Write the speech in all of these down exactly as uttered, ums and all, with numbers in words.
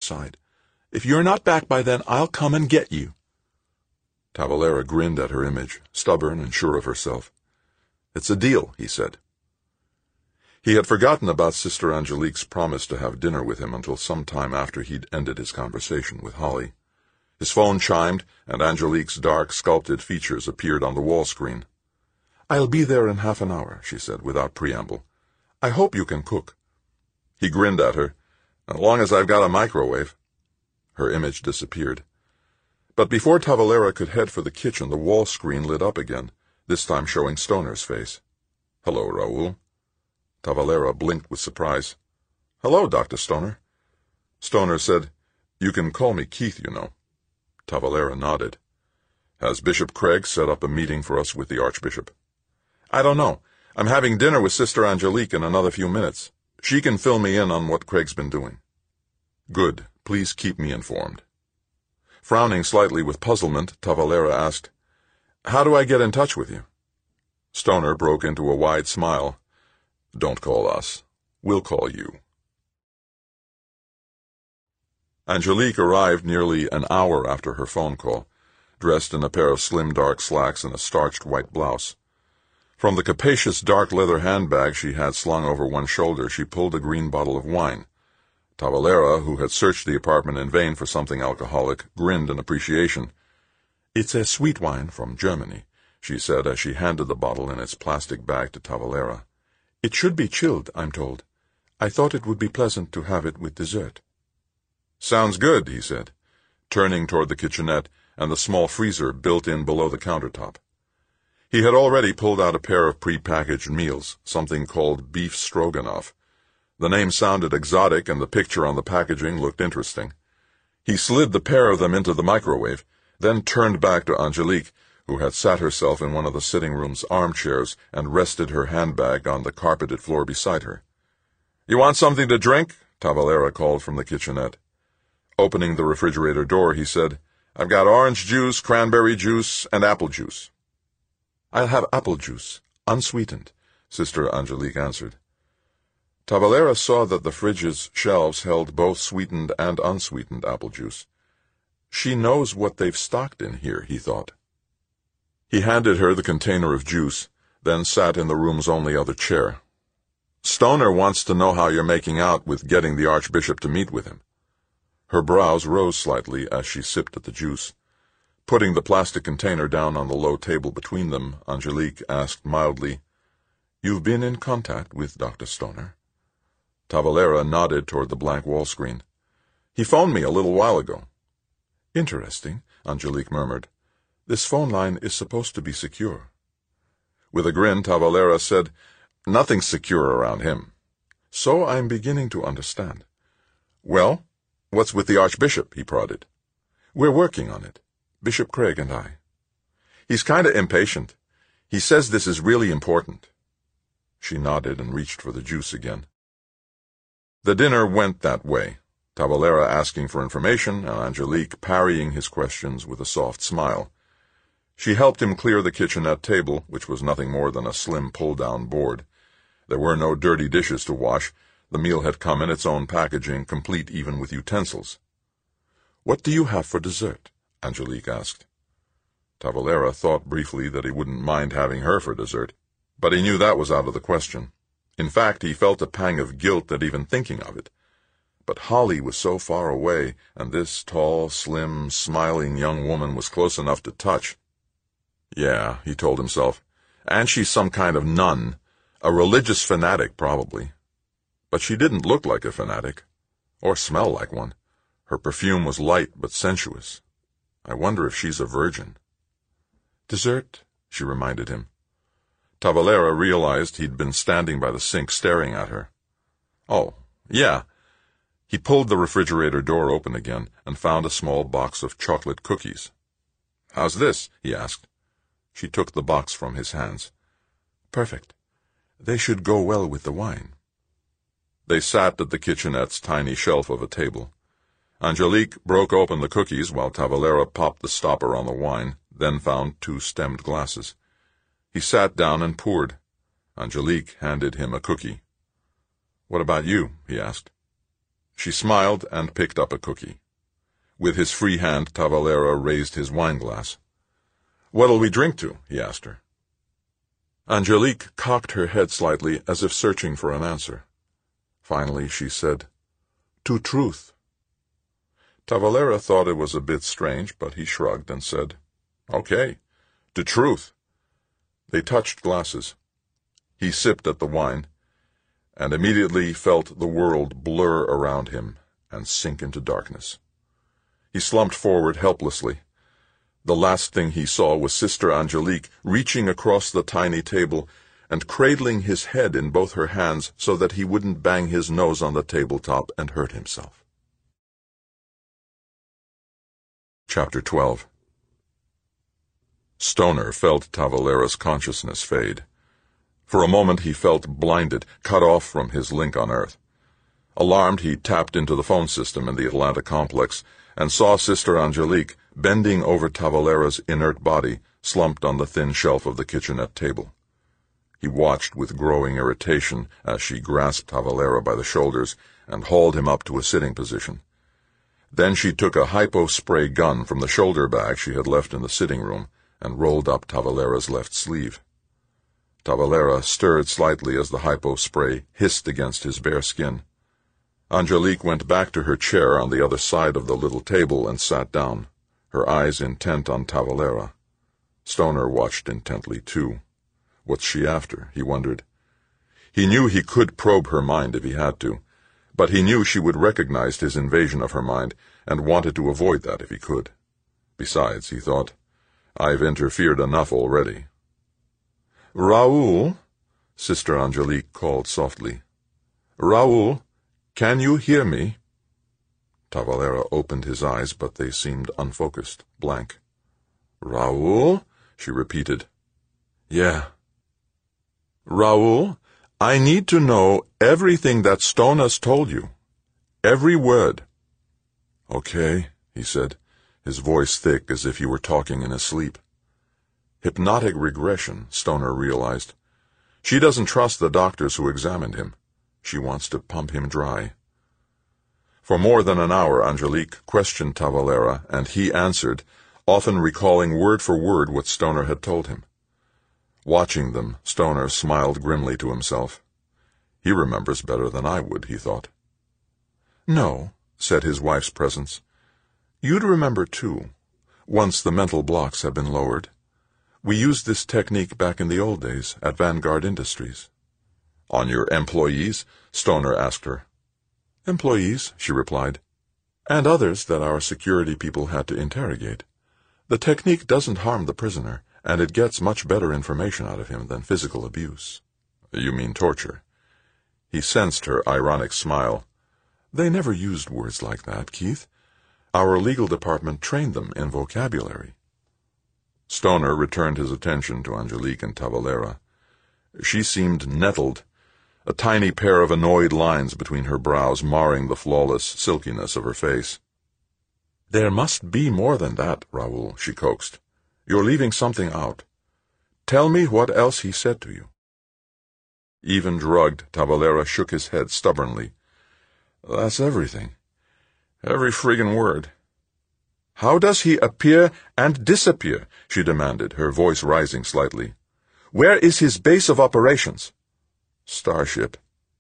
outside. If you're not back by then, I'll come and get you." Tavalera grinned at her image, stubborn and sure of herself. "It's a deal," he said. He had forgotten about Sister Angelique's promise to have dinner with him until some time after he'd ended his conversation with Holly. His phone chimed, and Angelique's dark, sculpted features appeared on the wall screen. "I'll be there in half an hour," she said, without preamble. "I hope you can cook." He grinned at her. "As long as I've got a microwave." Her image disappeared. But before Tavalera could head for the kitchen, the wall screen lit up again, this time showing Stoner's face. "Hello, Raoul." Tavalera blinked with surprise. "Hello, Doctor Stoner." Stoner said, "You can call me Keith, you know." Tavalera nodded. "Has Bishop Craig set up a meeting for us with the Archbishop?" "I don't know. I'm having dinner with Sister Angelique in another few minutes. She can fill me in on what Craig's been doing." "Good. Please keep me informed." Frowning slightly with puzzlement, Tavalera asked, "How do I get in touch with you?" Stoner broke into a wide smile. "Don't call us. We'll call you." Angelique arrived nearly an hour after her phone call, dressed in a pair of slim dark slacks and a starched white blouse. From the capacious dark leather handbag she had slung over one shoulder, she pulled a green bottle of wine. Tavalera, who had searched the apartment in vain for something alcoholic, grinned in appreciation. "It's a sweet wine from Germany," she said as she handed the bottle in its plastic bag to Tavalera. "It should be chilled, I'm told. I thought it would be pleasant to have it with dessert." "Sounds good," he said, turning toward the kitchenette and the small freezer built in below the countertop. He had already pulled out a pair of pre-packaged meals, something called beef stroganoff. The name sounded exotic, and the picture on the packaging looked interesting. He slid the pair of them into the microwave, then turned back to Angelique, who had sat herself in one of the sitting room's armchairs and rested her handbag on the carpeted floor beside her. "You want something to drink?" Tavalera called from the kitchenette. Opening the refrigerator door, he said, "I've got orange juice, cranberry juice, and apple juice." "I'll have apple juice, unsweetened," Sister Angelique answered. Tavalera saw that the fridge's shelves held both sweetened and unsweetened apple juice. "She knows what they've stocked in here," he thought. He handed her the container of juice, then sat in the room's only other chair. "Stoner wants to know how you're making out with getting the Archbishop to meet with him." Her brows rose slightly as she sipped at the juice. Putting the plastic container down on the low table between them, Angelique asked mildly, "You've been in contact with Doctor Stoner?" Tavalera nodded toward the blank wall screen. "He phoned me a little while ago." "Interesting," Angelique murmured. "This phone line is supposed to be secure." With a grin, Tavalera said, "Nothing's secure around him." "So I'm beginning to understand." "Well, what's with the Archbishop?" he prodded. "We're working on it, Bishop Craig and I." "He's kind of impatient. He says this is really important." She nodded and reached for the juice again. The dinner went that way, Tavalera asking for information and Angelique parrying his questions with a soft smile. She helped him clear the kitchenette table, which was nothing more than a slim pull-down board. There were no dirty dishes to wash. The meal had come in its own packaging, complete even with utensils. "What do you have for dessert?" Angelique asked. Tavalera thought briefly that he wouldn't mind having her for dessert, but he knew that was out of the question. In fact, he felt a pang of guilt at even thinking of it. But Holly was so far away, and this tall, slim, smiling young woman was close enough to touch. Yeah, he told himself, and she's some kind of nun, a religious fanatic probably. But she didn't look like a fanatic, or smell like one. Her perfume was light but sensuous. I wonder if she's a virgin. "Dessert?" she reminded him. Tavalera realized he'd been standing by the sink staring at her. "Oh, yeah." He pulled the refrigerator door open again and found a small box of chocolate cookies. "How's this?" he asked. She took the box from his hands. "Perfect. They should go well with the wine." They sat at the kitchenette's tiny shelf of a table. Angelique broke open the cookies while Tavalera popped the stopper on the wine, then found two stemmed glasses. He sat down and poured. Angelique handed him a cookie. "What about you?" he asked. She smiled and picked up a cookie. With his free hand, Tavalera raised his wineglass. "What'll we drink to?" he asked her. Angelique cocked her head slightly, as if searching for an answer. Finally she said, "To truth." Tavalera thought it was a bit strange, but he shrugged and said, "Okay, to truth." They touched glasses. He sipped at the wine, and immediately felt the world blur around him and sink into darkness. He slumped forward helplessly. The last thing he saw was Sister Angelique reaching across the tiny table and cradling his head in both her hands so that he wouldn't bang his nose on the tabletop and hurt himself. Chapter twelve. Stoner felt Tavalera's consciousness fade. For a moment he felt blinded, cut off from his link on Earth. Alarmed, he tapped into the phone system in the Atlanta complex and saw Sister Angelique bending over Tavalera's inert body, slumped on the thin shelf of the kitchenette table. He watched with growing irritation as she grasped Tavalera by the shoulders and hauled him up to a sitting position. Then she took a hypo-spray gun from the shoulder bag she had left in the sitting room and rolled up Tavalera's left sleeve. Tavalera stirred slightly as the hypo-spray hissed against his bare skin. Angelique went back to her chair on the other side of the little table and sat down, her eyes intent on Tavalera. Stoner watched intently, too. What's she after? He wondered. He knew he could probe her mind if he had to, but he knew she would recognize his invasion of her mind and wanted to avoid that if he could. Besides, he thought, I've interfered enough already. "Raoul," Sister Angelique called softly. "Raoul, can you hear me?" Tavalera opened his eyes, but they seemed unfocused, blank. "Raoul?" she repeated. "Yeah." "Raoul, I need to know everything that Stoner's told you. Every word." "Okay," he said, his voice thick as if he were talking in his sleep. Hypnotic regression, Stoner realized. She doesn't trust the doctors who examined him. She wants to pump him dry. For more than an hour, Angelique questioned Tavalera, and he answered, often recalling word for word what Stoner had told him. Watching them, Stoner smiled grimly to himself. He remembers better than I would, he thought. "No," said his wife's presence. "You'd remember, too, once the mental blocks have been lowered. We used this technique back in the old days at Vanguard Industries." "On your employees?" Stoner asked her. "Employees," she replied, "and others that our security people had to interrogate. The technique doesn't harm the prisoner, and it gets much better information out of him than physical abuse." "You mean torture?" He sensed her ironic smile. "They never used words like that, Keith. Our legal department trained them in vocabulary." Stoner returned his attention to Angelique and Tavalera. She seemed nettled, a tiny pair of annoyed lines between her brows marring the flawless silkiness of her face. "There must be more than that, Raoul," she coaxed. "You're leaving something out. Tell me what else he said to you." Even drugged, Tavalera shook his head stubbornly. "That's everything. Every friggin' word." "How does he appear and disappear?" she demanded, her voice rising slightly. "Where is his base of operations?" "Starship."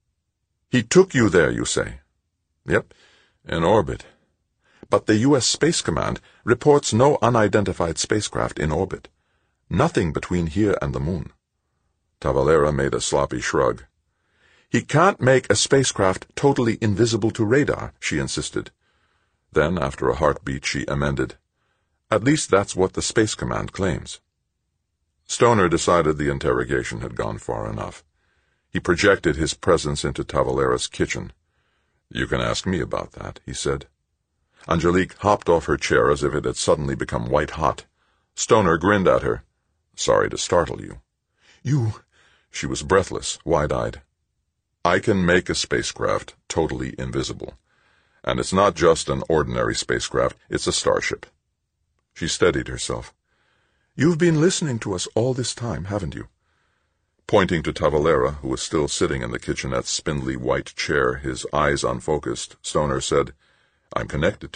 "He took you there, you say?" "Yep, in orbit." "But the U S Space Command reports no unidentified spacecraft in orbit. Nothing between here and the moon." Tavalera made a sloppy shrug. "He can't make a spacecraft totally invisible to radar," she insisted. Then, after a heartbeat, she amended, "At least that's what the Space Command claims." Stoner decided the interrogation had gone far enough. He projected his presence into Tavalera's kitchen. "You can ask me about that," he said. Angelique hopped off her chair as if it had suddenly become white-hot. Stoner grinned at her. "Sorry to startle you." "You—" She was breathless, wide-eyed. "I can make a spacecraft totally invisible. And it's not just an ordinary spacecraft, it's a starship." She steadied herself. "You've been listening to us all this time, haven't you?" Pointing to Tavalera, who was still sitting in the kitchenette's spindly white chair, his eyes unfocused, Stoner said, "I'm connected